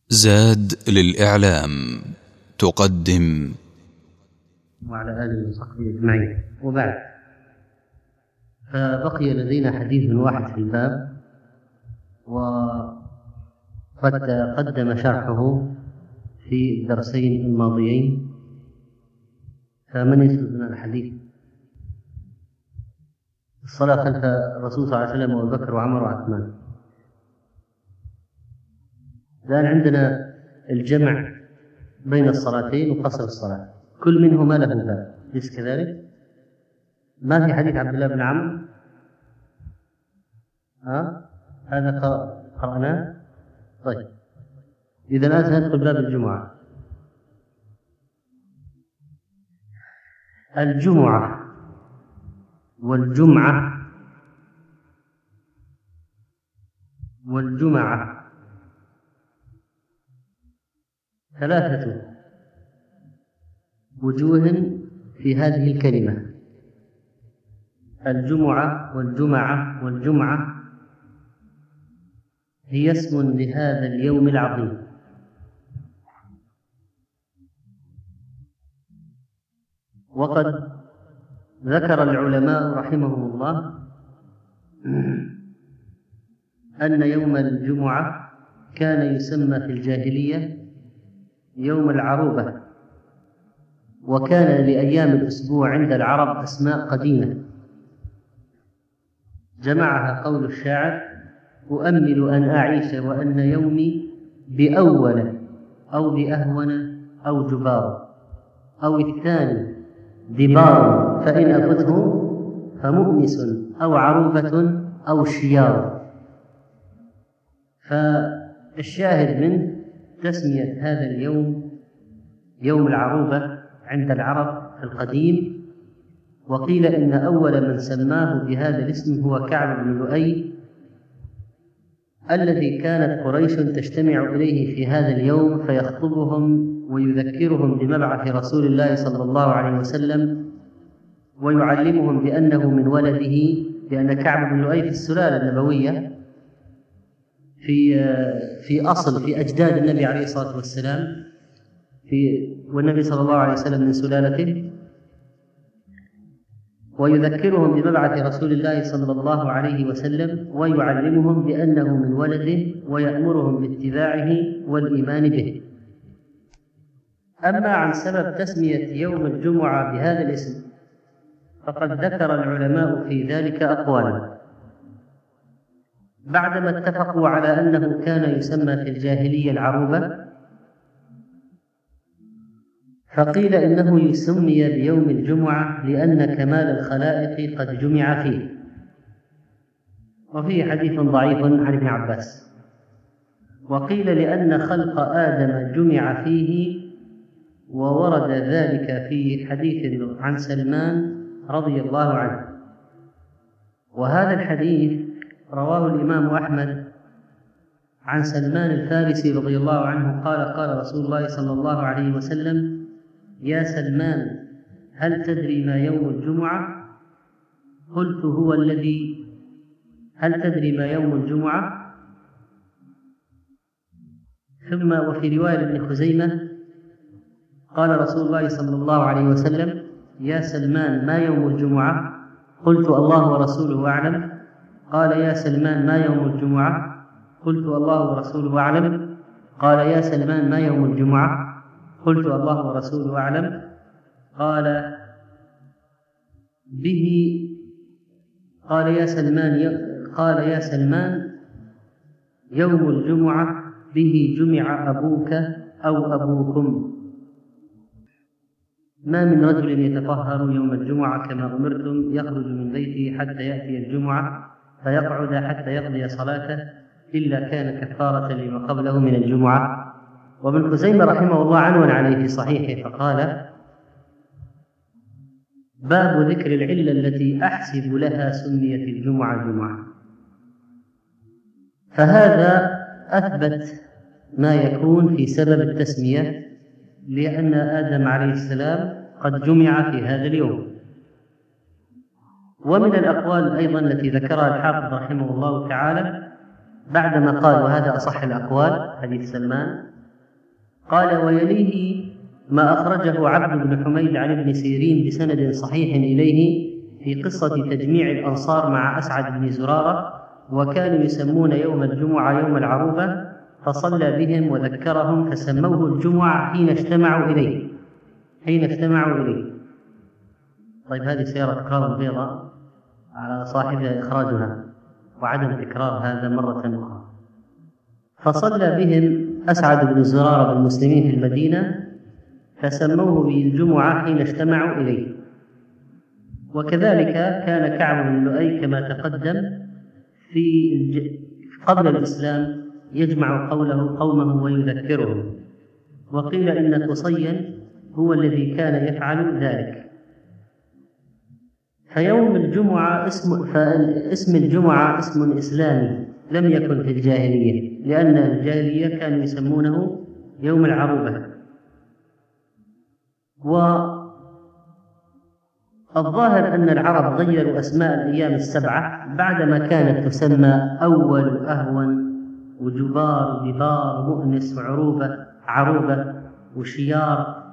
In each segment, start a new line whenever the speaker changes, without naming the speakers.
زاد للإعلام تقدم.
وعلى آله وصحبه أجمعين، وبعد، فبقي لدينا حديث واحد في الباب، وقد قدم شرحه في الدرسين الماضيين، فمن يسرد لنا الحديث؟ الصلاة خلف الرسول صلى الله عليه وسلم وأبو بكر وعمر وعثمان. الآن عندنا الجمع بين الصلاتين وقصر الصلاة، كل منهما له باب، أليس كذلك؟ ما في حديث عبد الله بن عمرو؟ هذا قرأناه. طيب، إذا الآن سندخل باب الجمعة. الجمعة والجمعة ثلاثة وجوه في هذه الكلمة. الجمعة والجمعة هي اسم لهذا اليوم العظيم، وقد ذكر العلماء رحمهم الله أن يوم الجمعة كان يسمى في الجاهلية يوم العروبة، وكان لأيام الأسبوع عند العرب أسماء قديمة جمعها قول الشاعر: أؤمل أن أعيش وأن يومي بأول أو بأهون أو جبار أو الثاني دبار، فإن أفته فمؤنس أو عروبة أو شيار. فالشاهد من تسمية هذا اليوم يوم العروبة عند العرب في القديم، وقيل إن أول من سماه بهذا الاسم هو كعب بن لؤي، الذي كانت قريش تجتمع إليه في هذا اليوم فيخطبهم ويذكرهم بمبعث رسول الله صلى الله عليه وسلم، ويعلمهم بأنه من ولده، لأن كعب بن لؤي في السلالة النبوية، في أجداد النبي عليه الصلاة والسلام، والنبي صلى الله عليه وسلم من سلالته، ويذكرهم بمبعث رسول الله صلى الله عليه وسلم، ويعلمهم بأنه من ولده، ويأمرهم باتباعه والإيمان به. أما عن سبب تسمية يوم الجمعة بهذا الاسم، فقد ذكر العلماء في ذلك أقوالا، بعدما اتفقوا على أنه كان يسمى في الجاهلية العروبة، فقيل إنه سمي بيوم الجمعة لأن كمال الخلائق قد جمع فيه، وفيه حديث ضعيف عن ابن عباس. وقيل لأن خلق آدم جمع فيه، وورد ذلك في حديث عن سلمان رضي الله عنه، وهذا الحديث رواه الإمام أحمد عن سلمان الفارسي رضي الله عنه قال: قال رسول الله صلى الله عليه وسلم: يا سلمان، هل تدري ما يوم الجمعة؟ قلت: هو الذي. هل تدري ما يوم الجمعة؟ ثم وفي رواية ابن خزيمة قال رسول الله صلى الله عليه وسلم: يا سلمان، ما يوم الجمعة؟ قلت: الله ورسوله أعلم. قال: يا سلمان، ما يوم الجمعة؟ قلت: الله ورسوله أعلم. قال: يا سلمان، ما يوم الجمعة؟ قلت: الله ورسوله أعلم. قال: به. قال: يا سلمان، يوم الجمعة به جمع أبوك أو أبوكم. ما من رجل يتطهر يوم الجمعة كما أمرتم يخرج من بيته حتى يأتي الجمعة فيقعد حتى يقضي صلاته إلا كان كفارة لما قبله من الجمعة. وابن خزيمة رحمه الله عنون عليه في صحيحه فقال: باب ذكر العلة التي أحسب لها سميت الجمعة جمعة. فهذا أثبت ما يكون في سبب التسمية، لأن آدم عليه السلام قد جمع في هذا اليوم. ومن الأقوال أيضا التي ذكرها الحافظ رحمه الله تعالى بعدما قال: وهذا أصح الأقوال، حديث سلمان، قال: ويليه ما أخرجه عبد بن حميد عن ابن سيرين بسند صحيح إليه في قصة تجميع الأنصار مع أسعد بن زرارة، وكانوا يسمون يوم الجمعة يوم العروبة، فصلى بهم وذكرهم فسموه الجمعة حين اجتمعوا إليه. طيب، هذه سيارة تكرار بيضاء على صاحبها إخراجها وعدم تكرار هذا مرة أخرى. فصلى بهم أسعد بن زرارة بالمسلمين في المدينة فسموه بالجمعة حين اجتمعوا إليه. وكذلك كان كعب بن لؤي كما تقدم قبل الإسلام يجمع قومه ويذكرهم. وقيل إن قصيا هو الذي كان يفعل ذلك. فيوم الجمعة اسم الجمعة اسم إسلامي لم يكن في الجاهلية، لأن الجاهلية كانوا يسمونه يوم العروبة. والظاهر أن العرب غيروا أسماء الأيام السبعة بعدما كانت تسمى أول وأهون وجبار وببار ومؤنس عروبة وشيار،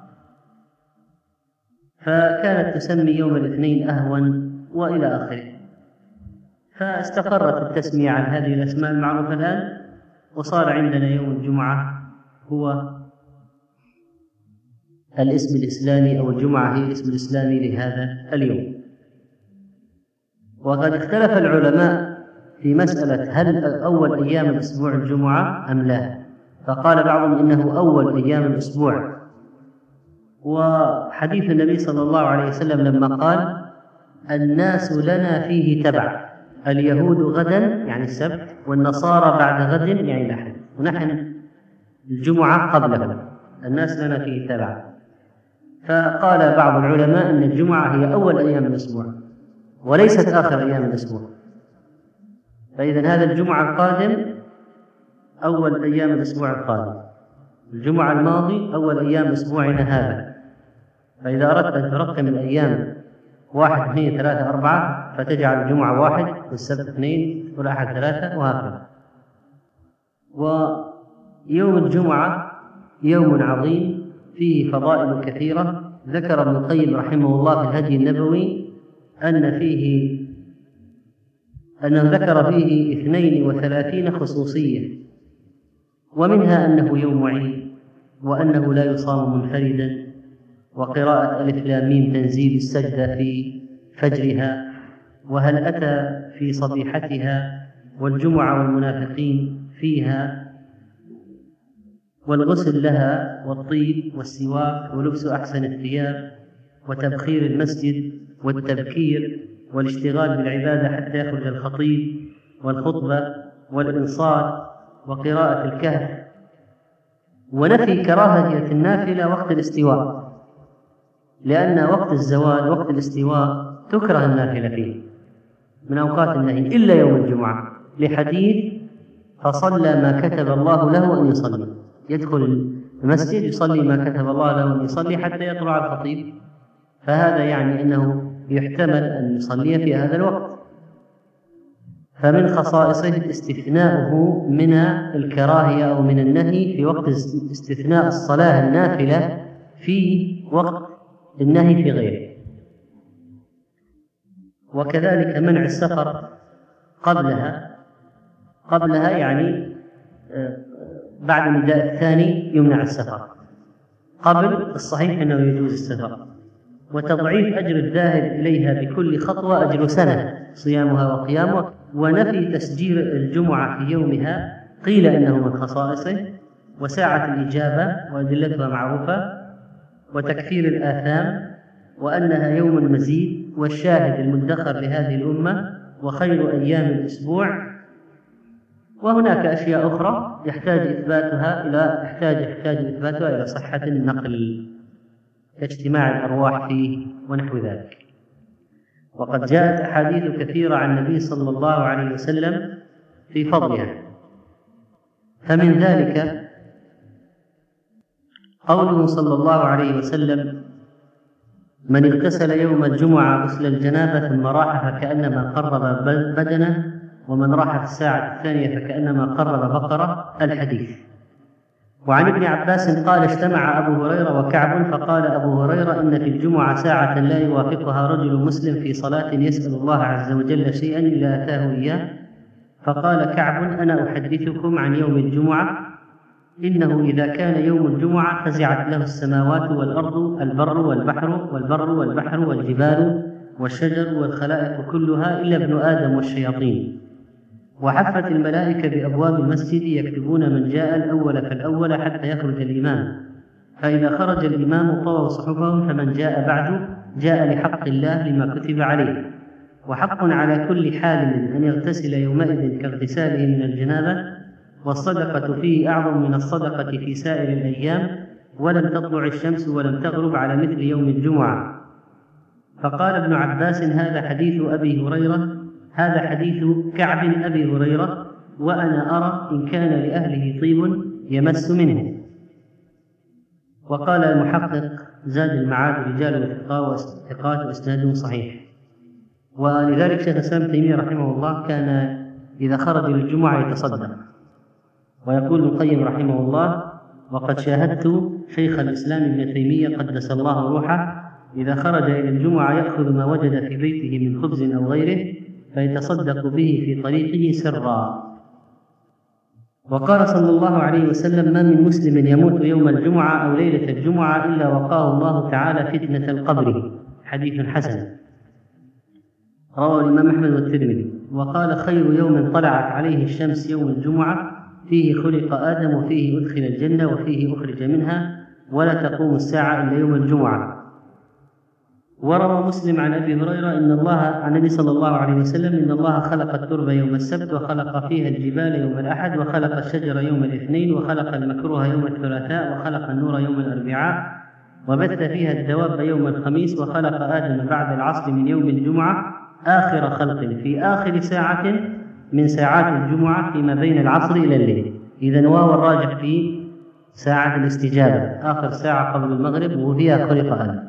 فكانت تسمي يوم الاثنين أهون وإلى آخره. فاستقرت التسمية عن هذه الأسماء المعروفة الآن، وصار عندنا يوم الجمعة هو الاسم الإسلامي، أو الجمعة هي الاسم الإسلامي لهذا اليوم. وقد اختلف العلماء في مسألة هل أول أيام الأسبوع الجمعة أم لا، فقال بعضهم إنه أول أيام الأسبوع. وحديث النبي صلى الله عليه وسلم لما قال: الناس لنا فيه تبع، اليهود غدا يعني السبت، والنصارى بعد غد يعني الأحد، ونحن الجمعة قبله، الناس لنا فيه تبع. فقال بعض العلماء أن الجمعة هي أول أيام الأسبوع وليست آخر أيام الأسبوع، فإذن هذا الجمعة القادم أول أيام الأسبوع القادم، الجمعة الماضي أول أيام أسبوعنا هذا. فإذا أردت أن ترقم الأيام 1 2 3 4 فتجعل الجمعة 1 والسبت 2 والأحد 3 وهكذا. ويوم الجمعة يوم عظيم فيه فضائل كثيرة. ذكر ابن القيم رحمه الله في الهدي النبوي أنه ذكر فيه 32 خصوصية، ومنها أنه يوم عيد، وأنه لا يصام منفردا، وقراءة ألف لام ميم تنزيل السجدة في فجرها، وهل أتى في صبيحتها، والجمعة والمنافقين فيها، والغسل لها، والطيب والسواك، ولبس أحسن الثياب، وتبخير المسجد، والتبكير، والاشتغال بالعبادة حتى يخرج الخطيب، والخطبة، والإنصات، وقراءة الكهف، ونفي كراهية النافلة وقت الاستواء، لأن وقت الزوال وقت الاستواء تكره النافلة فيه من أوقات النهي إلا يوم الجمعة، لحديث: فصلى ما كتب الله له أن يصلي، يدخل المسجد يصلي ما كتب الله له أن يصلي حتى يطلع الخطيب، فهذا يعني أنه يحتمل أن يصلي في هذا الوقت. فمن خصائصه استثناؤه من الكراهية أو من النهي في وقت استثناء الصلاة النافلة في وقت النهي في غيره. وكذلك منع السفر قبلها يعني بعد النداء الثاني يمنع السفر، قبل الصحيح أنه يجوز السفر. وتضعيف أجر الذاهب إليها بكل خطوة أجر سنة صيامها وقيامها. ونفي تسجيل الجمعة في يومها، قيل إنه من خصائصه. وساعة الإجابة وأدلتها معروفة. وتكفير الآثام، وأنها يوم مزيد، والشاهد المدخر لهذه الأمة، وخير أيام الأسبوع. وهناك أشياء أخرى يحتاج إثباتها إلى صحة النقل كاجتماع الأرواح فيه ونحو ذلك. وقد جاءت أحاديث كثيرة عن النبي صلى الله عليه وسلم في فضلها، فمن ذلك قوله صلى الله عليه وسلم: من اغتسل يوم الجمعة غسل الجنابة ثم راح فكأنما قرب بدنه، ومن راح في الساعة الثانية فكأنما قرب بقرة، الحديث. وعن ابن عباس قال: اجتمع أبو هريرة وكعب فقال أبو هريرة: إن في الجمعة ساعة لا يوافقها رجل مسلم في صلاة يسأل الله عز وجل شيئا إلا أتاه إياه. فقال كعب: أنا أحدثكم عن يوم الجمعة، إنه إذا كان يوم الجمعة فزعت له السماوات والأرض، البر والبحر والجبال والشجر والخلائق كلها إلا ابن آدم والشياطين، وحفت الملائكة بأبواب المسجد يكتبون من جاء الأول فالأول حتى يخرج الإمام، فإذا خرج الإمام طووا صحفهم، فمن جاء بعده جاء لحق الله لما كتب عليه. وحق على كل حال أن يغتسل يومئذ كاغتساله من الجنابة، والصدقة فيه أعظم من الصدقة في سائر الأيام، ولم تطلع الشمس ولم تغرب على مثل يوم الجمعة. فقال ابن عباس: هذا حديث كعب أبي هريرة، وأنا أرى إن كان لأهله طيب يمس منه. وقال المحقق زاد المعاد: رجال وثقات وإسناده صحيح. ولذلك شيخ الإسلام تيمية رحمه الله كان إذا خرج للجمعة يتصدق. ويقول ابن القيم رحمه الله: وقد شاهدت شيخ الإسلام ابن تيمية قدس الله روحه إذا خرج إلى الجمعة يأخذ ما وجد في بيته من خبز أو غيره فيتصدق به في طريقه سرا. وقال صلى الله عليه وسلم: ما من مسلم يموت يوم الجمعة أو ليلة الجمعة إلا وقاه الله تعالى فتنة القبر. حديث حسن، رواه الإمام أحمد والترمذي. وقال: خير يوم طلعت عليه الشمس يوم الجمعة، فيه خلق آدم وفيه أدخل الجنة وفيه أخرج منها، ولا تقوم الساعة إلا يوم الجمعة. وروى مسلم عن أبي هريرة عن النبي صلى الله عليه وسلم: إن الله خلق التربة يوم السبت، وخلق فيها الجبال يوم الأحد، وخلق الشجر يوم الاثنين، وخلق المكروه يوم الثلاثاء، وخلق النور يوم الأربعاء، وبث فيها الدواب يوم الخميس، وخلق آدم بعد العصر من يوم الجمعة آخر خلق في آخر ساعة من ساعات الجمعة فيما بين العصر إلى الليل. إذن واو الراجح في ساعة الاستجابة، آخر ساعة قبل المغرب، وفيها خلق آدم.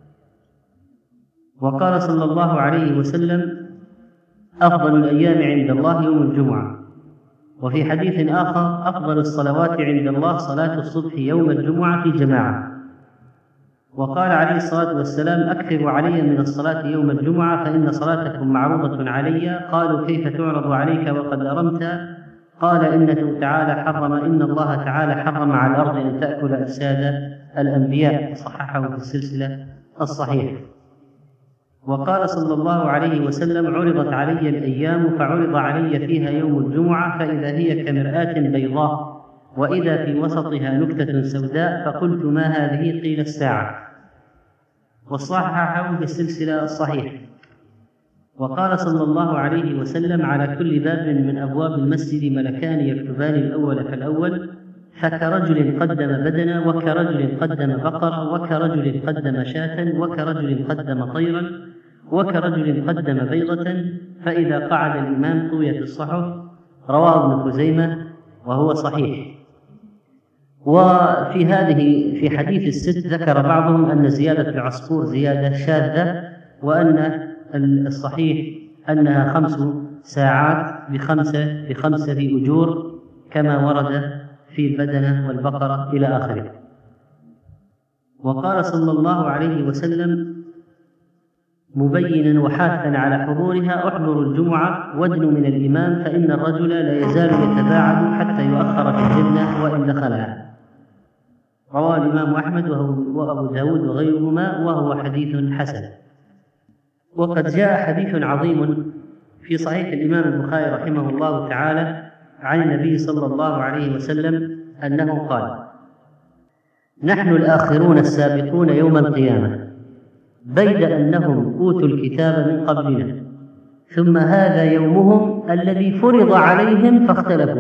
وقال صلى الله عليه وسلم: أفضل الأيام عند الله يوم الجمعة. وفي حديث آخر: أفضل الصلوات عند الله صلاة الصبح يوم الجمعة في جماعة. وقال عليه الصلاة والسلام: أكثروا علي من الصلاة يوم الجمعة فإن صلاتكم معروضة علي. قالوا: كيف تعرض عليك وقد أرمت؟ قال: إن الله تعالى حرم على الأرض أن تأكل أجساد الأنبياء، صححه في السلسلة الصحيحة. وقال صلى الله عليه وسلم: عرضت علي الأيام فعرض علي فيها يوم الجمعة، فإذا هي كمرآة بيضاء، وإذا في وسطها نكتة سوداء، فقلت: ما هذه؟ قيل: الساعة. وصححه في السلسلة الصحيحة. وقال صلى الله عليه وسلم: على كل باب من أبواب المسجد ملكان يكتبان الأول فالأول، فكرجل قدم بدنا، وكرجل قدم بقرة، وكرجل قدم شاة، وكرجل قدم طيرا، وكرجل قدم بيضة، فإذا قعد الإمام طويت الصحف. رواه ابن خزيمة وهو صحيح. في حديث الست ذكر بعضهم أن زيادة العصفور زيادة شاذة، وأن الصحيح أنها 5 ساعات بخمسة أجور كما ورد في البدنة والبقرة إلى آخره. وقال صلى الله عليه وسلم مبينا وحاثا على حضورها: احضروا الجمعة وادنوا من الإمام، فإن الرجل لا يزال يتباعد حتى يؤخر في الجنة وإن دخلها. رواه الإمام أحمد وأبو داود وغيرهما، وهو حديث حسن. وقد جاء حديث عظيم في صحيح الإمام البخاري رحمه الله تعالى عن النبي صلى الله عليه وسلم أنه قال: نحن الآخرون السابقون يوم القيامة، بيد أنهم أوتوا الكتاب من قبلنا، ثم هذا يومهم الذي فرض عليهم فاختلفوا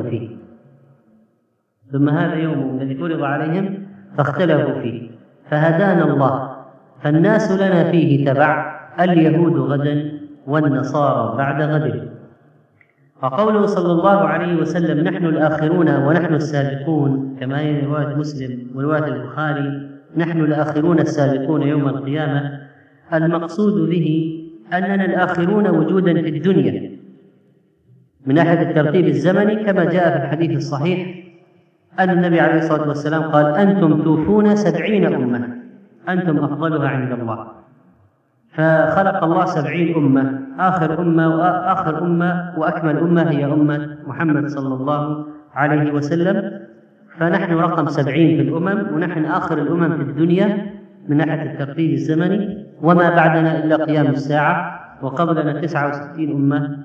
فيه، فهدانا الله، فالناس لنا فيه تبع، اليهود غدا والنصارى بعد غد. فقوله صلى الله عليه وسلم: نحن الآخرون ونحن السابقون، كما هي رواية مسلم ورواية البخاري: نحن الآخرون السابقون يوم القيامة، المقصود به أننا الآخرون وجودا في الدنيا من ناحية الترتيب الزمني، كما جاء في الحديث الصحيح أن النبي عليه الصلاة والسلام قال: أنتم توفون 70 أمة أنتم أفضلها عند الله. فخلق الله 70 أمة، آخر أمة وأكمل أمة هي أمة محمد صلى الله عليه وسلم. فنحن رقم 70 في الأمم، ونحن آخر الأمم في الدنيا من ناحية الترتيب الزمني، وما بعدنا إلا قيام الساعة، وقبلنا 69 أمة.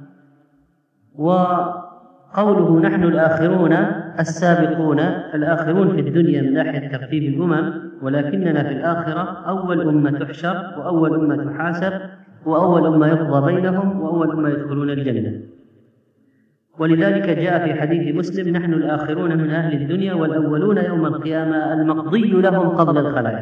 وقوله نحن الآخرون السابقون، الآخرون في الدنيا من ناحية ترتيب الأمم، ولكننا في الآخرة أول أمة تحشر، وأول أمة تحاسب، وأول أمة يقضى بينهم، وأول أمة يدخلون الجنة. ولذلك جاء في حديث مسلم: نحن الآخرون من أهل الدنيا والأولون يوم القيامة المقضي لهم قبل الخلائق.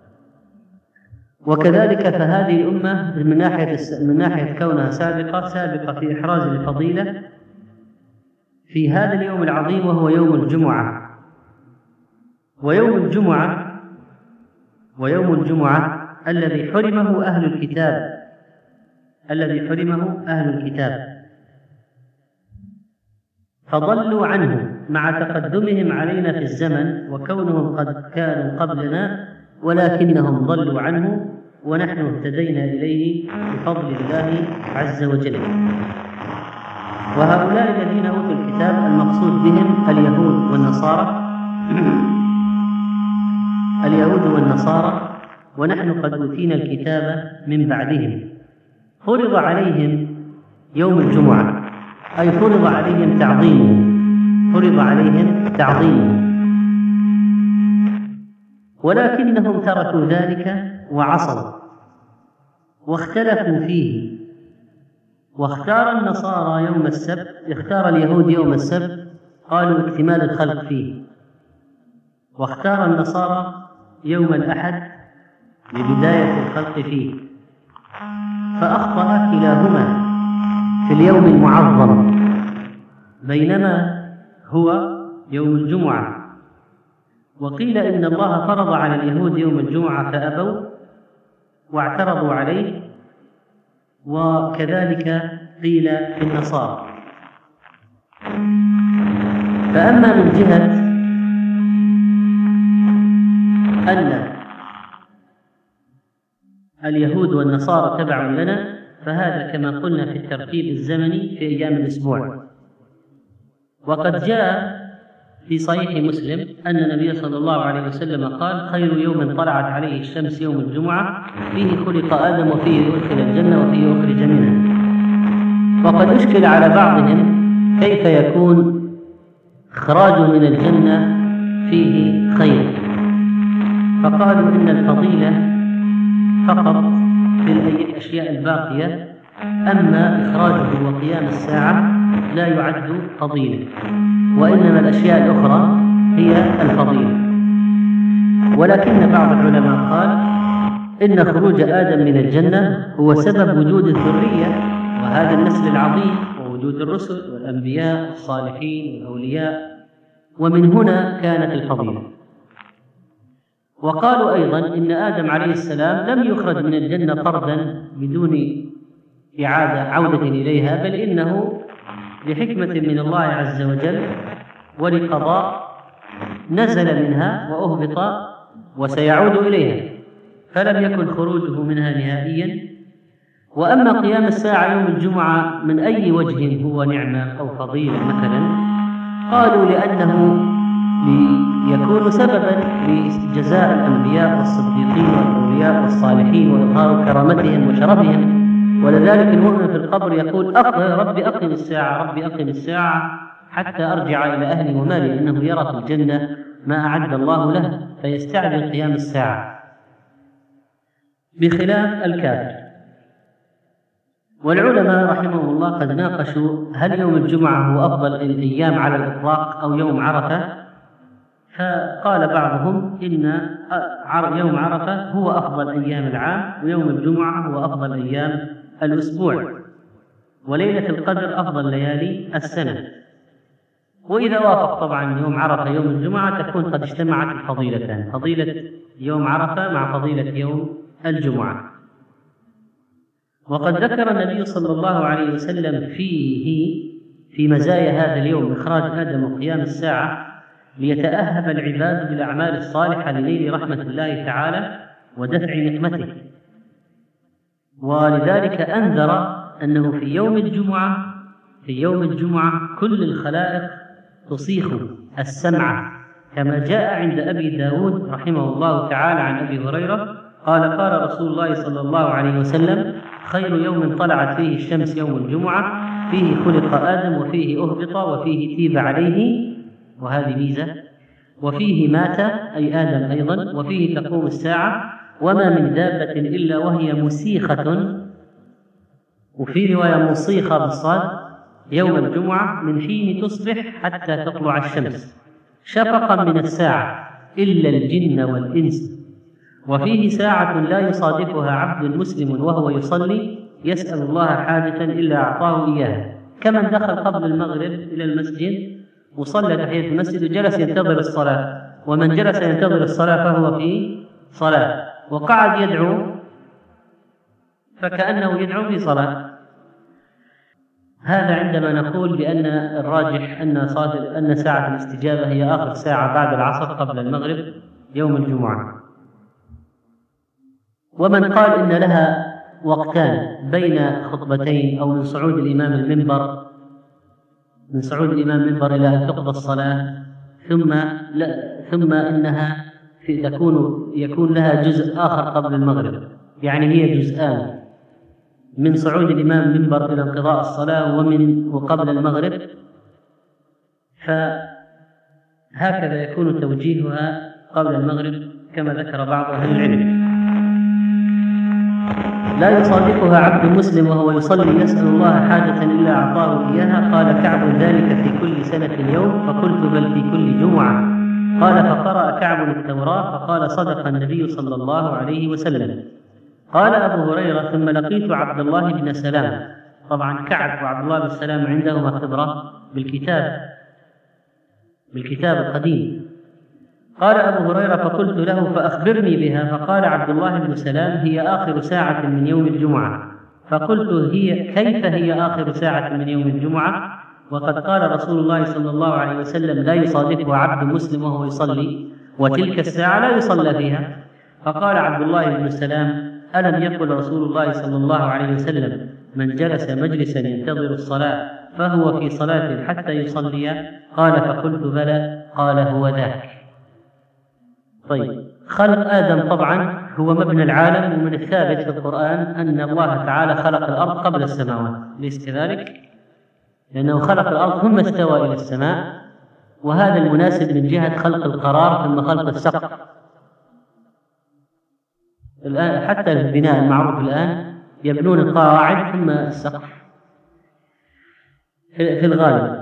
وكذلك فهذه الأمة من ناحية كونها سابقة في إحراز الفضيلة في هذا اليوم العظيم، وهو يوم الجمعة. ويوم الجمعة الذي حرمه أهل الكتاب فضلوا عنه مع تقدمهم علينا في الزمن وكونهم قد كانوا قبلنا، ولكنهم ضلوا عنه ونحن اهتدينا إليه بفضل الله عز وجل. وهؤلاء الذين أوتوا الكتاب المقصود بهم اليهود والنصارى، ونحن قد أوتينا الكتاب من بعدهم. فرض عليهم يوم الجمعة، أي فرض عليهم تعظيمه، ولكنهم تركوا ذلك وعصوا واختلفوا فيه. واختار اليهود يوم السبت، قالوا اكتمال الخلق فيه، واختار النصارى يوم الأحد لبداية الخلق فيه، فأخطأ كلاهما في اليوم المعظم، بينما هو يوم الجمعة. وقيل إن الله فرض على اليهود يوم الجمعة فأبوا واعترضوا عليه، وكذلك قيل في النصارى. فأما من جهة أن اليهود والنصارى تبع لنا، فهذا كما قلنا في الترتيب الزمني في أيام الأسبوع. وقد جاء في صحيح مسلم أن النبي صلى الله عليه وسلم قال: خير يوم طلعت عليه الشمس يوم الجمعة، فيه خلق آدم وفيه أدخل الجنة وفيه أخرج منها. وقد أشكل على بعضهم كيف يكون إخراج من الجنة فيه خير، فقالوا إن الفضيلة فقط في الأشياء الباقية، أما إخراجه وقيام الساعة لا يعد فضيلة، وإنما الأشياء الأخرى هي الفضيلة. ولكن بعض العلماء قال إن خروج آدم من الجنة هو سبب وجود الذرية وهذا النسل العظيم، ووجود الرسل والأنبياء والصالحين والأولياء، ومن هنا كانت الفضيلة. وقالوا أيضا إن آدم عليه السلام لم يخرج من الجنة طردا بدون عودة إليها، بل إنه لحكمة من الله عز وجل ولقضاء نزل منها وأهبط وسيعود إليها، فلم يكن خروجه منها نهائيا. وأما قيام الساعة يوم الجمعة من أي وجه هو نعمة أو فضيلة مثلا، قالوا لأنه ليكون سببا لجزاء الأنبياء والصديقين والأولياء والصالحين وإظهار كرامتهم وشرفهم. ولذلك المؤمن في القبر يقول: ربي أقم الساعة حتى أرجع إلى أهلي ومالي، لأنه يرى في الجنة ما أعد الله له فيستعجل قيام الساعة، بخلاف الكافر. والعلماء رحمهم الله قد ناقشوا هل يوم الجمعة هو أفضل الأيام على الإطلاق أو يوم عرفة، فقال بعضهم إن يوم عرفة هو أفضل أيام العام، ويوم الجمعة هو أفضل أيام الأسبوع، وليلة القدر أفضل ليالي السنة. وإذا وافق طبعا يوم عرفة يوم الجمعة تكون قد اجتمعت الفضيلتان، فضيلة يوم عرفة مع فضيلة يوم الجمعة. وقد ذكر النبي صلى الله عليه وسلم في مزايا هذا اليوم إخراج آدم وقيام الساعة ليتأهب العباد بالأعمال الصالحة لنيل رحمة الله تعالى ودفع نقمته. ولذلك أنذر أنه في يوم الجمعة كل الخلائق تصيخ السمع، كما جاء عند أبي داود رحمه الله تعالى عن أبي هريرة قال رسول الله صلى الله عليه وسلم: خير يوم طلعت فيه الشمس يوم الجمعة، فيه خلق آدم وفيه أهبط وفيه تيب عليه، وهذه ميزة، وفيه مات أي آدم أيضا، وفيه تقوم الساعة، وما من دابة إلا وهي مسيخة، وفي رواية مصيخة بالصاد، يوم الجمعة من حين تصبح حتى تطلع الشمس شفقا من الساعة إلا الجن والإنس، وفيه ساعة لا يصادفها عبد مسلم وهو يصلي يسأل الله حاجة إلا أعطاه إياها، كمن دخل قبل المغرب إلى المسجد وصلى تحية المسجد وجلس ينتظر الصلاة، ومن جلس ينتظر الصلاة فهو في صلاة، وقعد يدعو فكأنه يدعو في صلاة. هذا عندما نقول بأن الراجح أن ساعة الاستجابة هي آخر ساعة بعد العصر قبل المغرب يوم الجمعة. ومن قال إن لها وقتان بين خطبتين أو من صعود الإمام المنبر إلى أن تقضى الصلاة ثم إنها يكون لها جزء آخر قبل المغرب، يعني هي جزءان، من صعود الإمام المنبر إلى انقضاء الصلاة وقبل المغرب، فهكذا يكون توجيهها قبل المغرب كما ذكر بعض أهل العلم. لا يصادقها عبد مسلم وهو يصلي يسأل الله حاجة إلا أعطاه إياها. قال كعب: ذلك في كل سنة يوم، فقلت: بل في كل جمعة. قال: فقرأ كعب التوراة فقال: صدق النبي صلى الله عليه وسلم. قال أبو هريرة: ثم لقيت عبد الله بن سلام. طبعا كعب وعبد الله بن سلام عندهما خبرة بالكتاب القديم. قال أبو هريرة: فقلت له: فأخبرني بها. فقال عبد الله بن سلام: هي آخر ساعة من يوم الجمعة. فقلت: كيف هي آخر ساعة من يوم الجمعة وقد قال رسول الله صلى الله عليه وسلم: لا يصادفها عبد مسلم وهو يصلي، وتلك الساعة لا يصلى فيها. فقال عبد الله بن سلام: ألم يقل رسول الله صلى الله عليه وسلم: من جلس مجلسا ينتظر الصلاة فهو في صلاة حتى يصلي؟ قال: فقلت: بلى. قال: هو ذاك. طيب، خلق آدم طبعا هو مبنى العالم، ومن الثابت في القرآن أن الله تعالى خلق الأرض قبل السماوات، ليس كذلك؟ لأنه خلق الأرض ثم استوى إلى السماء، وهذا المناسب من جهة خلق القرار ثم خلق السقف. الآن حتى البناء المعروف الآن يبنون القواعد ثم السقف في الغالب.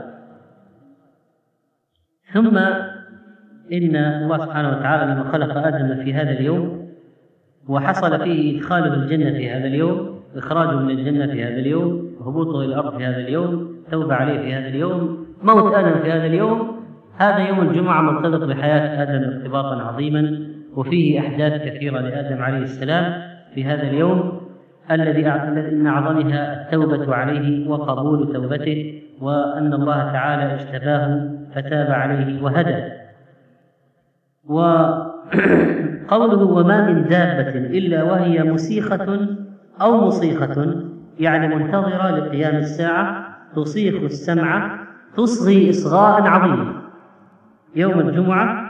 ثم إن الله سبحانه وتعالى لما خلق آدم في هذا اليوم وحصل فيه إدخاله الجنة في هذا اليوم، إخراجه من الجنة في هذا اليوم، هبوطه إلى الأرض في هذا اليوم، توبة عليه في هذا اليوم، موت آدم في هذا اليوم، هذا يوم الجمعة مرتبط بحياة آدم ارتباطا عظيما، وفيه أحداث كثيرة لآدم عليه السلام في هذا اليوم الذي من أعظمها التوبة عليه وقبول توبته، وأن الله تعالى اجتباه فتاب عليه وهدى. وقوله: وما من دابة إلا وهي مسيخة أو مصيخة، يعني منتظرة لقيام الساعة، تصيخ السمع، تصغي إصغاء عظيما يوم الجمعة،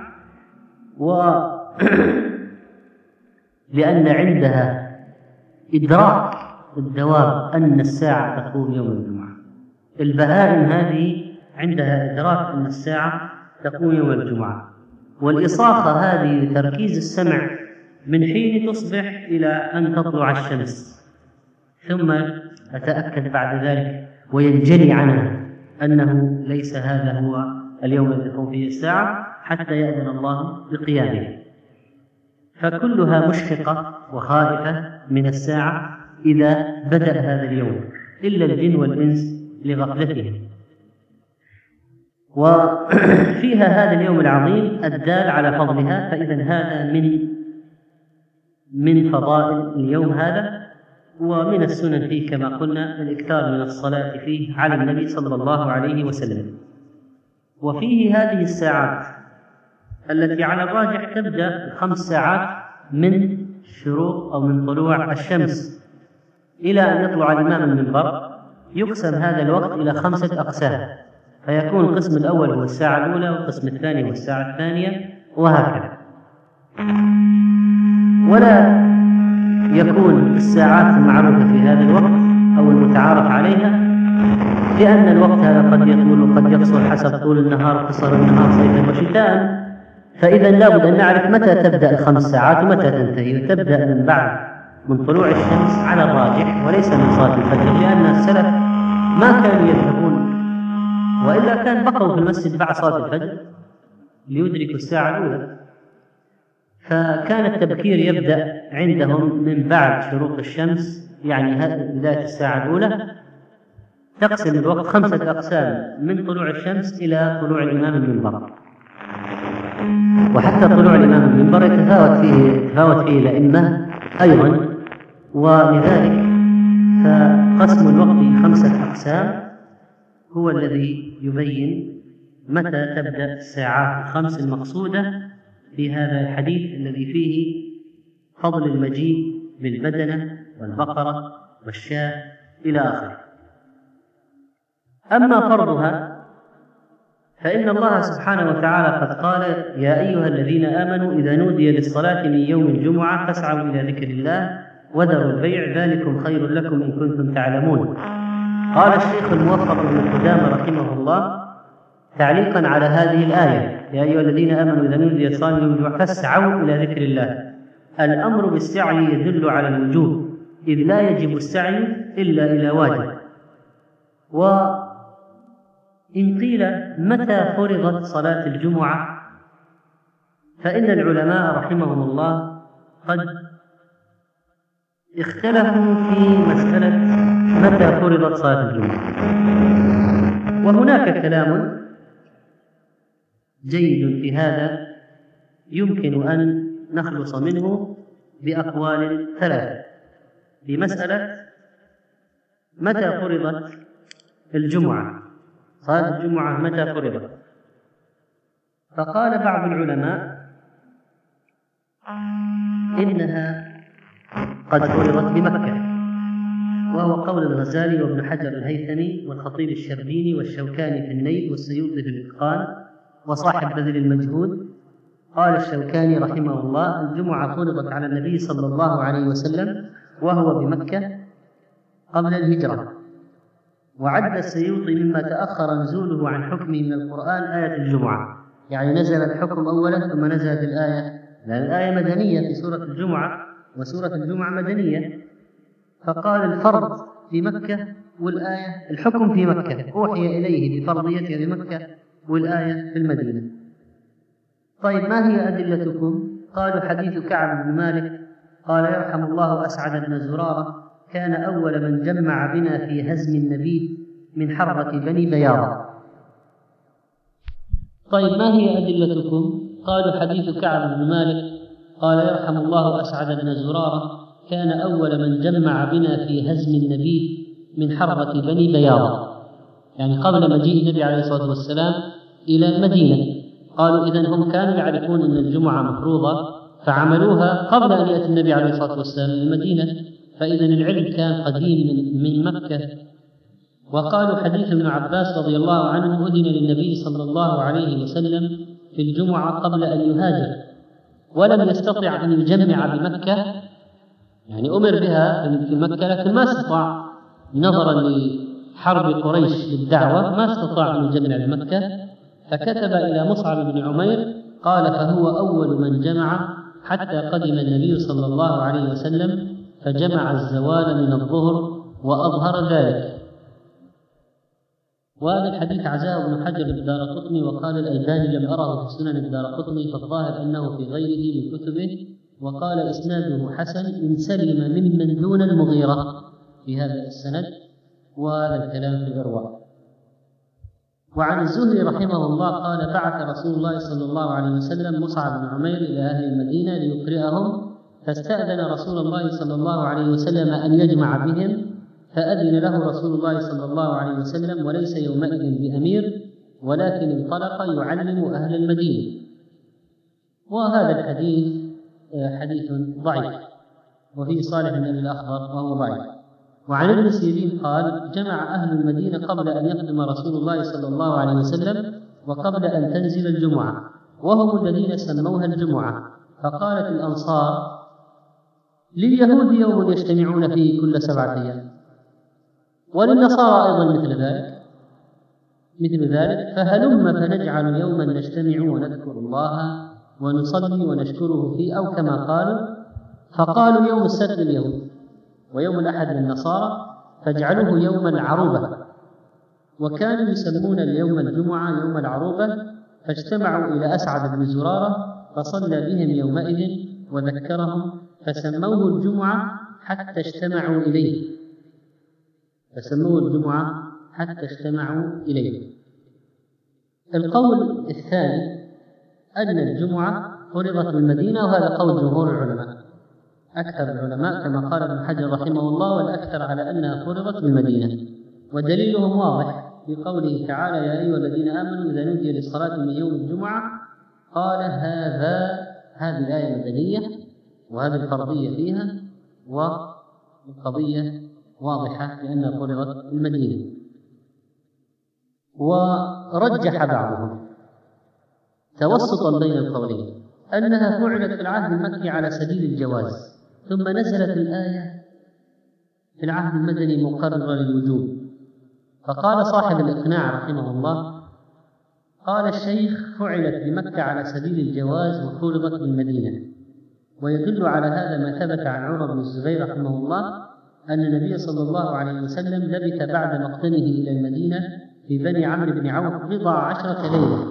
لأن عندها إدراك الدواب أن الساعة تقوم يوم الجمعة. البهائم هذه عندها إدراك أن الساعة تقوم يوم الجمعة، والإصاخة هذه تركيز السمع من حين تصبح إلى أن تطلع الشمس، ثم أتأكد بعد ذلك وينجلي عنها أنه ليس هذا هو اليوم الذي تقوم فيه الساعة حتى يأذن الله بقيامه. فكلها مشفقة وخائفة من الساعة إذا بدأ هذا اليوم، إلا الجن والإنس لغفلتهم. وفيها هذا اليوم العظيم الدال على فضلها، فإذا هذا من فضائل اليوم هذا. ومن السنن فيه كما قلنا الإكثار من الصلاة فيه على النبي صلى الله عليه وسلم. وفيه هذه الساعات التي على الراجح تبدأ 5 ساعات من شروق أو من طلوع الشمس إلى أن يطلع الإمام المنبر. يقسم هذا الوقت إلى 5 أقسام، فيكون القسم الأول هو الساعة الأولى، والقسم الثاني هو الساعة الثانية، وهكذا. ولا يكون الساعات المعروفة في هذا الوقت أو المتعارف عليها، لأن الوقت هذا قد يطول وقد يقصر حسب طول النهار، قصر النهار صيفا وشتاء. فإذا لابد أن نعرف متى تبدأ ال5 ساعات ومتى تنتهي. وتبدأ من طلوع الشمس على الراجح، وليس من صلاة الفجر، لأن السلف ما كانوا يذهبون، وإلا كان بقوا في المسجد بعد صلاة الفجر ليدركوا الساعة الأولى. فكان التبكير يبدأ عندهم من بعد شروق الشمس، يعني بداية الساعة الأولى. تقسم الوقت 5 أقسام من طلوع الشمس إلى طلوع الإمام المنبر. وحتى طلوع الإمام المنبر يتفاوت فيه الأئمة أيضا، ولذلك فقسم الوقت 5 أقسام هو الذي يبين متى تبدأ الساعات ال5 المقصودة في هذا الحديث الذي فيه فضل المجيء بالبدنة والبقرة والشاة إلى آخره. أما فرضها فإن الله سبحانه وتعالى قد قال: يا أيها الذين آمنوا إذا نودي للصلاة من يوم الجمعة فاسعوا إلى ذكر الله وذروا البيع ذلكم خير لكم إن كنتم تعلمون. قال الشيخ الموفق بن قدامة رحمه الله تعليقا على هذه الآية: يا أيها الذين آمنوا إذا نودي للصلاة من يوم الجمعة فاسعوا إلى ذكر الله. الأمر بالسعي يدل على الوجوب، إذ لا يجب السعي إلا إلى واجب. وإن قيل متى فرضت صلاة الجمعة، فإن العلماء رحمهم الله قد اختلفوا في مسألة متى فرضت صلاة الجمعة، وهناك كلام جيد في هذا يمكن أن نخلص منه بأقوال 3 في مسألة متى فرضت الجمعة، صلاة الجمعة متى فرضت. فقال بعض العلماء إنها قد فرضت بمكة، وهو قول الغزالي وابن حجر الهيثمي والخطيب الشربيني والشوكاني في النيل والسيوطي في الإتقان وصاحب بذل المجهود. قال الشوكاني رحمه الله: الجمعة فرضت على النبي صلى الله عليه وسلم وهو بمكة قبل الهجرة. وعد السيوطي مما تأخر نزوله عن حكمه من القرآن آية الجمعة، يعني نزل الحكم أولا ثم نزلت الآية، لأن الآية مدنية في سورة الجمعة، وسورة الجمعة مدنية. فقال الفرض في مكة والآية الحكم في مكة، أوحي إليه بفرضيتها بمكة والآية في المدينة. طيب ما هي أدلتكم؟ قالوا: حديث كعب بن مالك قال: يرحم الله أسعد بن زرارة، كان أول من جمع بنا في هزم النبيذ من حرة بني بياضة. طيب ما هي أدلتكم؟ قالوا: حديث كعب بن مالك قال: يرحم الله أسعد بن زرارة، كان أول من جمع بنا في هزم النبيذ من حرة بني بياضة، يعني قبل مجيء النبي عليه الصلاة والسلام إلى المدينة. قالوا: إذن هم كانوا يعرفون أن الجمعة مفروضة فعملوها قبل أن يأتي النبي عليه الصلاة والسلام إلى المدينة، فإذن العلم كان قديم من مكة. وقالوا: حديث ابن عباس رضي الله عنه أذن للنبي صلى الله عليه وسلم في الجمعة قبل أن يهاجر، ولم يستطع أن يجمع بمكة، يعني أمر بها في مكة لكن ما استطاع نظرا لحرب قريش للدعوة، ما استطاع أن يجمع بمكة، فكتب إلى مصعب بن عمير قال: فهو أول من جمع حتى قدم النبي صلى الله عليه وسلم فجمع الزوال من الظهر وأظهر ذلك. وهذا الحديث عزاه ابن حجر الدارقطني، وقال الألباني: لم أره في سنن الدارقطني، فالظاهر أنه في غيره من كتبه. وقال: إسناده حسن إن سلم ممن دون المغيرة في هذا السند. وهذا الكلام في الإرواء. وعن الزهري رحمه الله قال: بعث رسول الله صلى الله عليه وسلم مصعب بن عمير إلى أهل المدينة ليقرئهم، فاستأذن رسول الله صلى الله عليه وسلم أن يجمع بهم، فأذن له رسول الله صلى الله عليه وسلم، وليس يومئذ بأمير ولكن انطلق يعلم أهل المدينة. وهذا الحديث حديث ضعيف، وفيه صالح بن أبي الأخضر وهو ضعيف. وعن ابن سيرين قال: جمع أهل المدينة قبل أن يقدم رسول الله صلى الله عليه وسلم وقبل أن تنزل الجمعة، وهم الذين سموها الجمعة. فقالت الأنصار: لليهود يوم يجتمعون فيه كل 7 أيام، وللنصارى أيضا مثل ذلك، فهلم فنجعل يوما نجتمع ونذكر الله ونصلي ونشكره فيه، أو كما قالوا. فقالوا: يوم السبت لليهود ويوم الأحد للنصارى، فاجعلوه يوم العروبة. وكانوا يسمون اليوم الجمعة يوم العروبة، فاجتمعوا إلى أسعد بن زرارة فصلى بهم يومئذ وذكرهم، فسموه الجمعة حتى اجتمعوا إليه. القول الثاني أن الجمعة فرضت بالمدينة، وهذا قول جمهور العلماء، أكثر العلماء كما قال ابن حجر رحمه الله، والأكثر على أنها فرضت بالمدينة. ودليلهم واضح بقوله تعالى: يا أيها الذين آمنوا إذا نودي للصلاة من يوم الجمعة. قال هذه الآية مدنية، وهذه الفرضية فيها، والقضية واضحة لأنها فرضت بالمدينة. ورجح بعضهم توسطا بين القولين أنها فعلت في العهد المكي على سبيل الجواز، ثم نزلت الآية في العهد المدني مقررة للوجوب. فقال صاحب الإقناع رحمه الله: قال الشيخ: فعلت بمكة على سبيل الجواز وفرضت بالمدينة. ويدل على هذا ما ثبت عن عمر بن الزبير رحمه الله أن النبي صلى الله عليه وسلم لبث بعد مقدمه إلى المدينة في بني عمرو بن عوف 14 ليلة.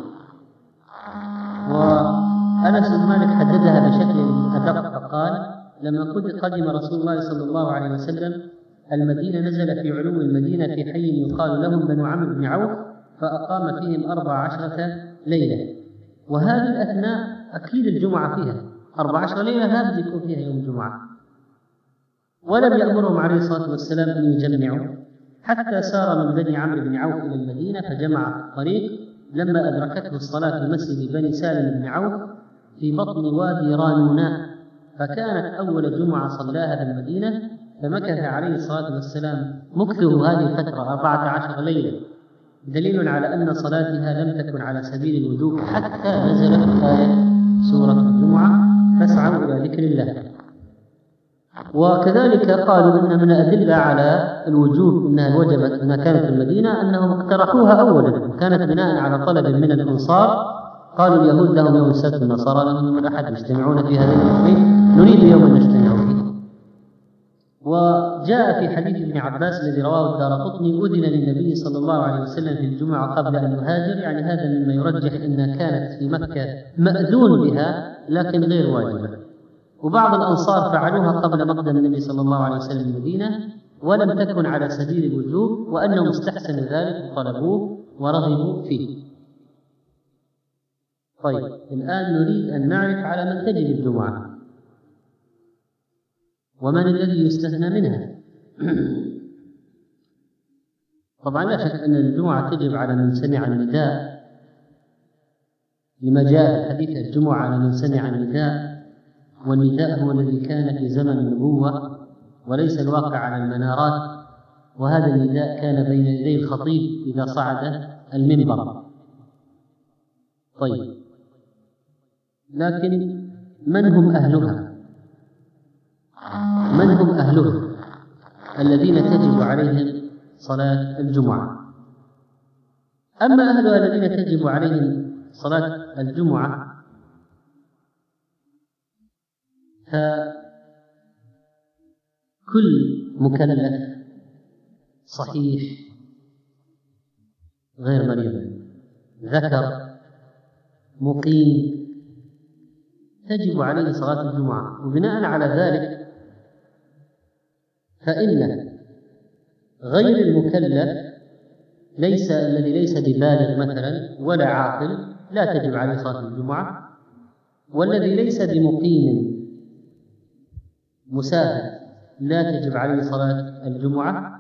وأنس بن مالك حددها بشكل أدق فقال: لما قدم رسول الله صلى الله عليه وسلم المدينة، نزل في علو المدينة في حي يقال لهم بنو عمرو بن عوف، فأقام فيهم 14 ليلة. وهذه الأثناء أكيد الجمعة فيها 14 ليلة، لابد يكون فيها يوم الجمعة. ولم يأمرهم عليه الصلاة والسلام أن يجمعوا حتى سار من بني عمرو بن عوف إلى المدينة، فجمع الطريق. لما أدركته الصلاة في مسجد بني سالم بن عوف في بطن وادي رانوناء، فكانت أول جمعة صلاها في المدينة، فمكث عليه الصلاة والسلام مكثه هذه الفترة 14 ليلة، دليل على أن صلاتها لم تكن على سبيل الوجوب حتى نزلت آية سورة الجمعة: فاسعوا إلى ذكر الله. وكذلك قالوا إن من الأدلة على الوجوب أنها وجبت أنها كانت في المدينة أنهم اقترحوها أولا، وكانت بناء على طلب من الأنصار. قالوا اليهود لهم يوم السبت، النصارى لهم يوم الأحد، يجتمعون في هذين اليومين، نريد يوما نجتمع فيه. وجاء في حديث ابن عباس الذي رواه الدارقطني: أذن للنبي صلى الله عليه وسلم في الجمعة قبل أن يهاجر. يعني هذا مما يرجح أنها كانت في مكة مأذون بها لكن غير واجبة. وبعض الأنصار فعلوها قبل مقدم النبي صلى الله عليه وسلم المدينة، ولم تكن على سبيل الوجوب، وأنهم استحسنوا ذلك وطلبوه ورغبوا فيه. طيب، الآن نريد أن نعرف على من تجب الجمعة ومن الذي يستثنى منها. طبعا لا شك أن الجمعة تجب على من سمع النداء، لما جاء في حديث الجمعة على من سمع النداء، والنداء هو الذي كان في زمن النبوة وليس الواقع على المنارات، وهذا النداء كان بين يدي الخطيب إذا صعد المنبر. طيب، لكن من هم أهلها؟ من هم أهلها الذين تجب عليهم صلاة الجمعة؟ أما أهلها الذين تجب عليهم صلاة الجمعة فكل مكلف صحيح غير مريض ذكر مقيم تجب عليه صلاة الجمعة. وبناء على ذلك فإن غير المكلف الذي ليس ببالغ مثلا ولا عاقل لا تجب عليه صلاة الجمعة، والذي ليس بمقيم مسافر لا تجب عليه صلاة الجمعة.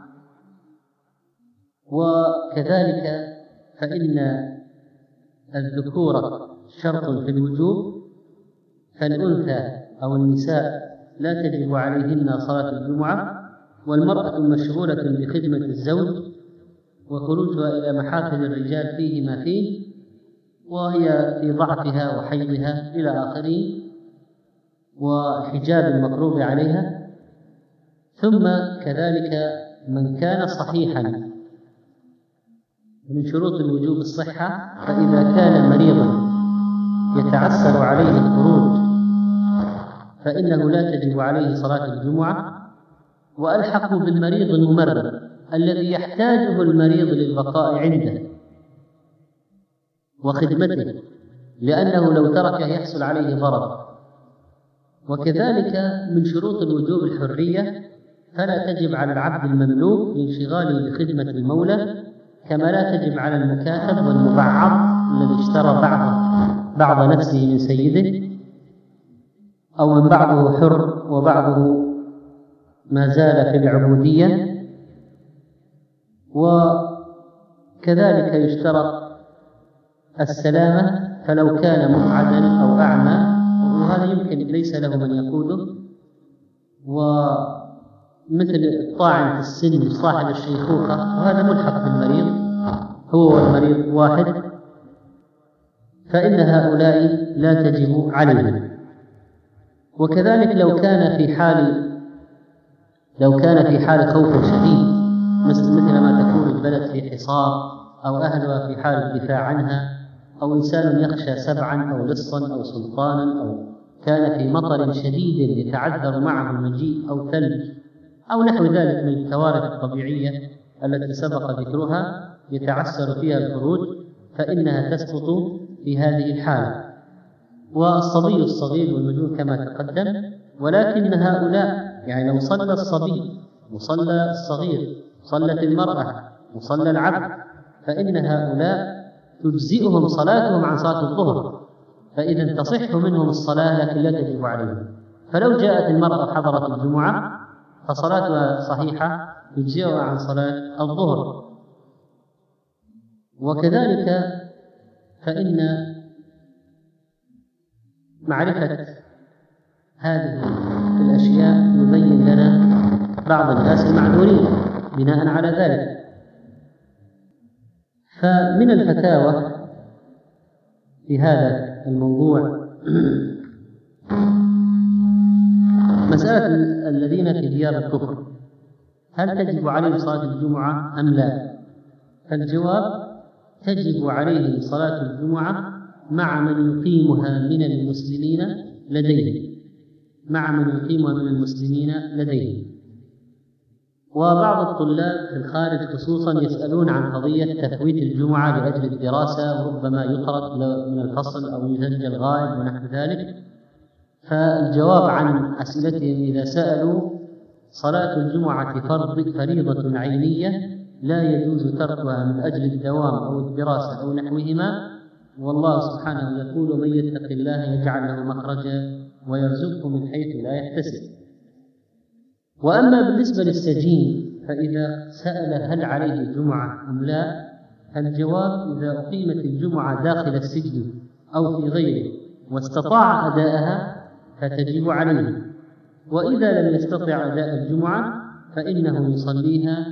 وكذلك فإن الذكورة شرط في الوجوب، فالأنثى أو النساء لا تجب عليهن صلاة الجمعة، والمرأة مشغولة بخدمة الزوج وخروجها إلى محافل الرجال فيه ما فيه، وهي في ضعفها وحيضها إلى آخره وحجاب المفروض عليها. ثم كذلك من كان صحيحا، من شروط الوجوب الصحة، فإذا كان مريضا يتعسر عليه الخروج فإنه لا تجب عليه صلاة الجمعة. وألحقوا بالمريض الممرض الذي يحتاجه المريض للبقاء عنده وخدمته، لأنه لو تركه يحصل عليه ضرر. وكذلك من شروط الوجوب الحرية، فلا تجب على العبد المملوك لانشغاله بخدمة المولى، كما لا تجب على المكاتب والمبعض الذي اشترى بعض نفسه من سيده، أو من بعضه حر وبعضه ما زال في العبودية. وكذلك يشترط السلامة، فلو كان مقعدا أو أعمى وهذا يمكن ليس له من يقوده، ومثل الطاعن في السن صاحب الشيخوخة وهذا ملحق بالمريض، هو والمريض واحد، فإن هؤلاء لا تجب عليهم. وكذلك لو كان في حال خوف شديد، مثل ما تكون البلد في حصار أو أهلها في حال الدفاع عنها، أو إنسان يخشى سبعا أو لصا أو سلطانا، أو كان في مطر شديد يتعذر معه المجيء أو ثلج أو نحو ذلك من الكوارث الطبيعية التي سبق ذكرها يتعسر فيها الخروج، فإنها تسقط في هذه الحالة. والصبي الصغير والمجنون كما تقدم. ولكن هؤلاء يعني لو صلى الصبي وصلى الصغير، صلت المرأة وصلى العبد، فإن هؤلاء تجزئهم صلاتهم عن صلاة الظهر، فإذا تصح منهم الصلاة لكن لا تجب عليهم. فلو جاءت المرأة حضرت الجمعة فصلاتها صحيحة تجزئها عن صلاة الظهر. وكذلك فإن معرفة هذه الأشياء يبين لنا بعض الناس المعذورين بناء على ذلك. فمن الفتاوى في هذا الموضوع مسألة الذين في ديار الكفر، هل تجب عليهم صلاة الجمعة أم لا؟ فالجواب: تجب عليهم صلاة الجمعة مع من يقيمها من المسلمين لديهم. وبعض الطلاب في الخارج خصوصا يسألون عن قضية تفويت الجمعة لأجل الدراسة، وربما يطرد من الفصل أو يسجل غائب ونحو ذلك. فالجواب عن أسئلتهم إذا سألوا: صلاة الجمعة فريضة عينية لا يجوز تركها من أجل الدوام أو الدراسة أو نحوهما، والله سبحانه يقول: من يتق الله يجعل له مخرجا ويرزقه من حيث لا يحتسب. وأما بالنسبة للسجين فإذا سأل هل عليه الجمعة أم لا، الجواب: إذا أقيمت الجمعة داخل السجن أو في غيره واستطاع أداءها فتجب عليه، وإذا لم يستطع أداء الجمعة فإنه يصليها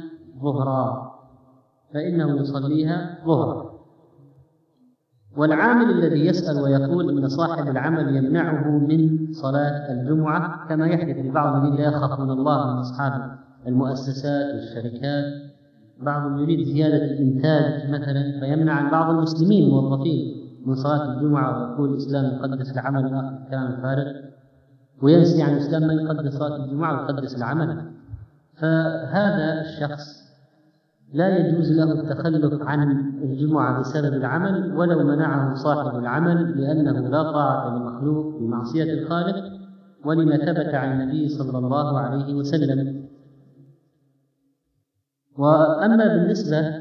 ظهرا. والعامل الذي يسأل ويقول إن صاحب العمل يمنعه من صلاة الجمعة، كما يحدث لبعض الذين لا يخافون الله من أصحاب المؤسسات والشركات، بعضهم يريد زيادة الإنتاج مثلا فيمنع عن بعض المسلمين الموظفين من صلاة الجمعة ويقول الإسلام يقدس العمل آخر كلام فارغ، وينسي عن الإسلام من يقدس صلاة الجمعة ويقدس العمل. فهذا الشخص لا يجوز له التخلف عن الجمعة بسبب العمل ولو منعه صاحب العمل، لأنه لا طاعة لمخلوق بمعصية الخالق، ولما ثبت عن النبي صلى الله عليه وسلم. وأما بالنسبة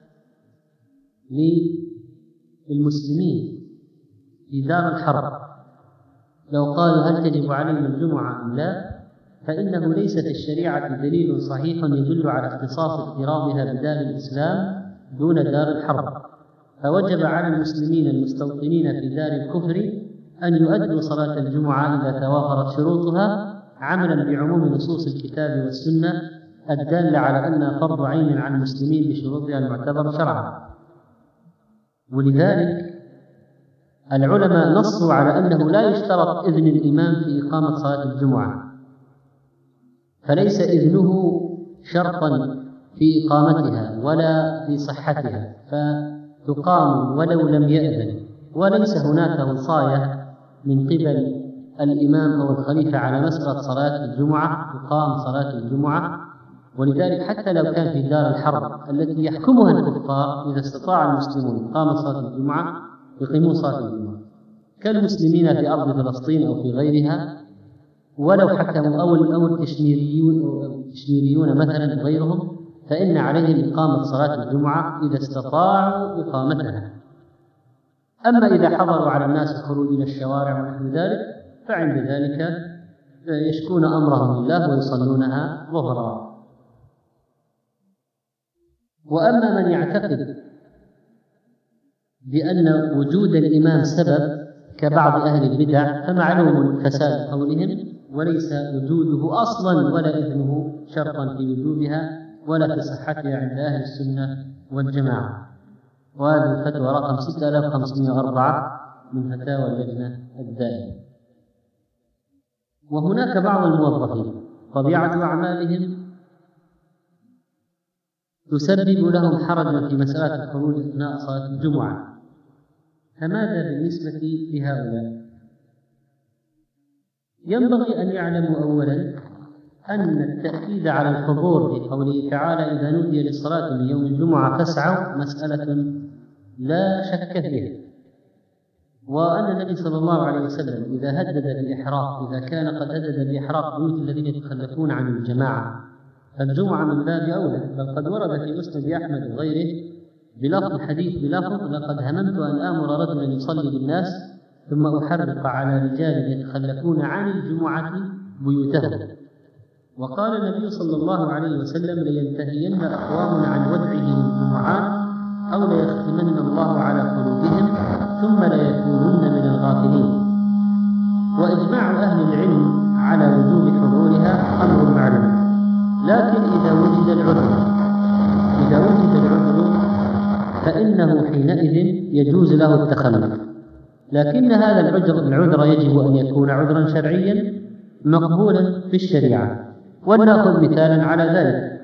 للمسلمين في دار الحرب، لو قالوا هل تجب عليهم الجمعة أم لا، فإنه ليس في الشريعة دليل صحيح يدل على اختصاص اضطرابها بدار الإسلام دون دار الحرب، فوجب على المسلمين المستوطنين في دار الكفر أن يؤدوا صلاة الجمعة إذا توافرت شروطها عملا بعموم نصوص الكتاب والسنة الدالة على أنها فرض عين على المسلمين بشروطها المعتبرة شرعا. ولذلك العلماء نصوا على أنه لا يشترط إذن الإمام في إقامة صلاة الجمعة، فليس إذنه شرطا في إقامتها ولا في صحتها، فتقام ولو لم يأذن، وليس هناك وصاية من قبل الإمام أو الخليفة على مسألة صلاة الجمعة، تقام صلاة الجمعة. ولذلك حتى لو كان في دار الحرب التي يحكمها الكفار، إذا استطاع المسلمون إقامة صلاة الجمعة يقيمون صلاة الجمعة كالمسلمين في أرض فلسطين أو في غيرها، ولو حكموا أو الكشميريون مثلا غيرهم، فإن عليهم إقامة صلاة الجمعة إذا استطاعوا إقامتها. أما إذا حضروا على الناس الخروج إلى الشوارع ونحو ذلك فعند ذلك يشكون أمرهم لله ويصلونها ظهرا. وأما من يعتقد بأن وجود الإمام سبب كبعض أهل البدع فمعلوم فساد قولهم، وليس وجوده أصلا ولا إذنه شرطا في وجودها ولا في صحتها عند أهل السنة والجماعة. وهذه الفتوى رقم 6504 من فتاوى اللجنة الدائمة. وهناك بعض الموظفين طبيعة أعمالهم تسبب لهم حرجا في مسألة الخروج أثناء صلاة الجمعة، فماذا بالنسبة لهؤلاء؟ ينبغي أن يعلموا أولا أن التأكيد على الحضور في قوله تعالى إذا نودي للصلاة من يوم الجمعة فاسعوا مسألة لا شك فيها، وأن النبي صلى الله عليه وسلم إذا هدد بالإحراق، إذا كان قد هدد بإحراق بيوت الذين يتخلفون عن الجماعة فالجمعة من باب أولى. بل قد ورد في مسند أحمد وغيره بلفظ الحديث بلفظ لقد هممت أن آمر رجلا يصلي بالناس ثم أحرق على رجال يتخلفون عن الجمعة بيوتهم. وقال النبي صلى الله عليه وسلم لينتهين أقوام عن ودعهم الجمعات أو ليختمن الله على قلوبهم ثم ليكونن من الغافلين. وإجماع أهل العلم على وجوب حضورها أمر معلوم، لكن إذا وجد العذر فإنه حينئذ يجوز له التخلف، لكن هذا العذر يجب أن يكون عذرا شرعيا مقبولا في الشريعة. ولنأخذ مثالا على ذلك: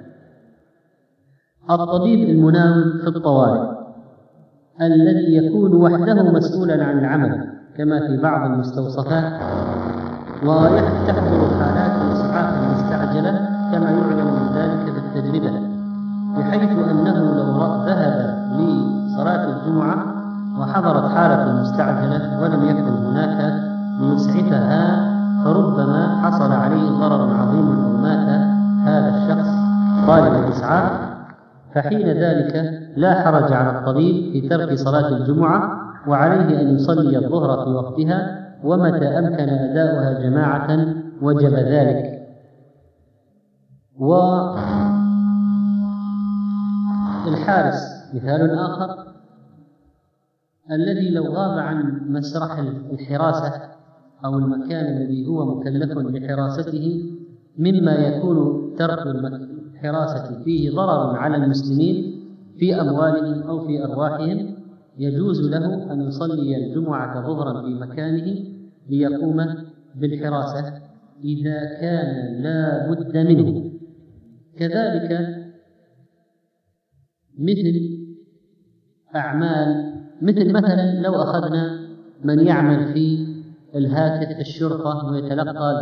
الطبيب المناوب في الطوارئ الذي يكون وحده مسؤولا عن العمل كما في بعض المستوصفات، وتحضر حالات الإسعاف المستعجلة كما يعلم من ذلك بالتجربة، بحيث أنه لو ذهب لصلاة الجمعة وحضرت حالة مستعجلة ولم يكن هناك ليسعفها فربما حصل عليه ضرر عظيم أو مات هذا الشخص طالب الإسعاف، فحين ذلك لا حرج على الطبيب في ترك صلاة الجمعة، وعليه أن يصلي الظهر في وقتها، ومتى أمكن أداؤها جماعة وجب ذلك. والحارس مثال آخر الذي لو غاب عن مسرح الحراسة أو المكان الذي هو مكلف بحراسته مما يكون ترك الحراسة فيه ضرر على المسلمين في أموالهم أو في أرواحهم، يجوز له أن يصلي الجمعة ظهرا في مكانه ليقوم بالحراسة إذا كان لا بد منه. كذلك مثلا لو أخذنا من يعمل في الهاتف في الشرطة ويتلقى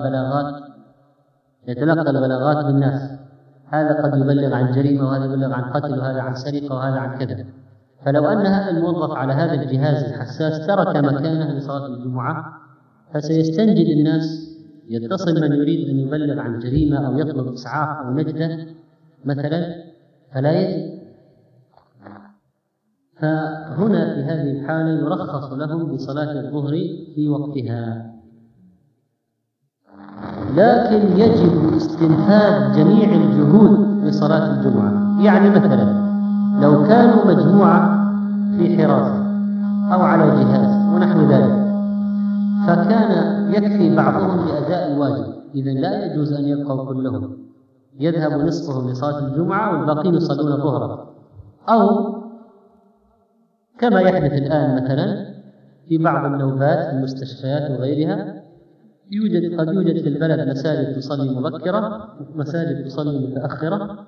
البلاغات بالناس، هذا قد يبلغ عن جريمة وهذا يبلغ عن قتل وهذا عن سرقة وهذا عن كذا، فلو أن هذا الموظف على هذا الجهاز الحساس ترك مكانه لصلاة الجمعة فسيستنجد الناس، يتصل من يريد أن يبلغ عن جريمة أو يطلب إسعاف أو نجدة مثلا فلا يجب. فهنا في هذه الحالة يرخص لهم بصلاة الظهر في وقتها، لكن يجب استنفاذ جميع الجهود لصلاة الجمعة. يعني مثلا لو كانوا مجموعة في حراسة أو على جهاز ونحو ذلك، فكان يكفي بعضهم لأداء الواجب، إذن لا يجوز أن يبقوا كلهم، يذهب نصفهم لصلاة الجمعة والباقين يصلون ظهرا. أو كما يحدث الآن مثلا في بعض النوبات في المستشفيات وغيرها، قد يوجد في البلد مساجد تصلي مبكرة ومساجد تصلي متأخرة،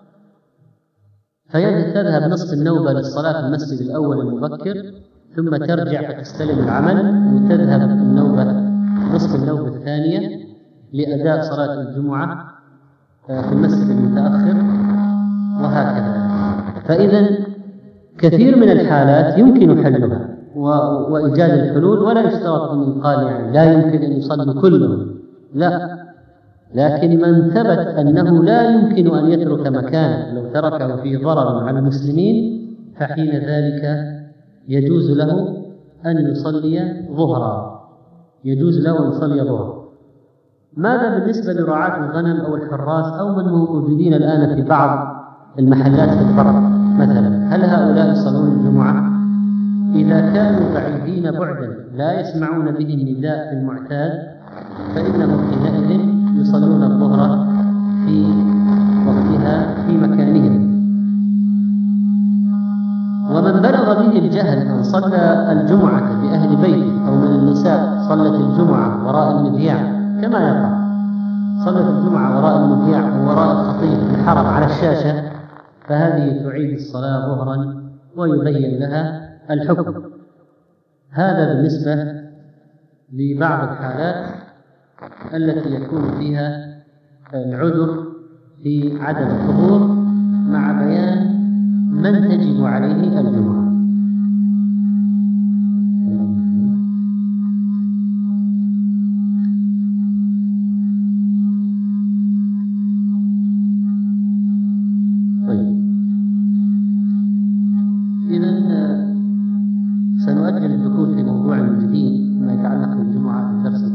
تذهب نصف النوبة للصلاة في المسجد الأول المبكر، ثم ترجع فتستلم العمل، وتذهب نصف النوبة الثانية لأداء صلاة الجمعة في المسجد المتأخر، وهكذا. فإذا كثير من الحالات يمكن حلها وإيجاد الحلول، ولا يشترط أن يقال يعني لا يمكن أن يصلي كلهم، لا، لكن من ثبت أنه لا يمكن أن يترك مكانه لو تركه فيه ضرر على المسلمين، فحين ذلك يجوز له أن يصلي ظهرا، ماذا بالنسبة لرعاة الغنم أو الحراس أو من موجودين الآن في بعض المحلات في البر مثلا؟ هل هؤلاء يصلون الجمعة؟ إذا كانوا بعيدين بعدا لا يسمعون به النداء في المعتاد، فإنهم حينئذ يصلون الظهر في وقتها في مكانهم. ومن بلغ به الجهل أن صلى الجمعة بأهل بيته أو من النساء صلت الجمعة وراء المذياع، كما يقع، صلت الجمعة وراء المذياع ووراء الخطيب في الحرم على الشاشة، فهذه تعيد الصلاة ظهرا ويبين لها الحكم. هذا بالنسبة لبعض الحالات التي يكون فيها العذر في عدم الحضور، مع بيان من تجب عليه الجمعة. طيب، إذن سنؤجل الدخول في موضوع جديد ما يتعلق بالجمعة في الدرس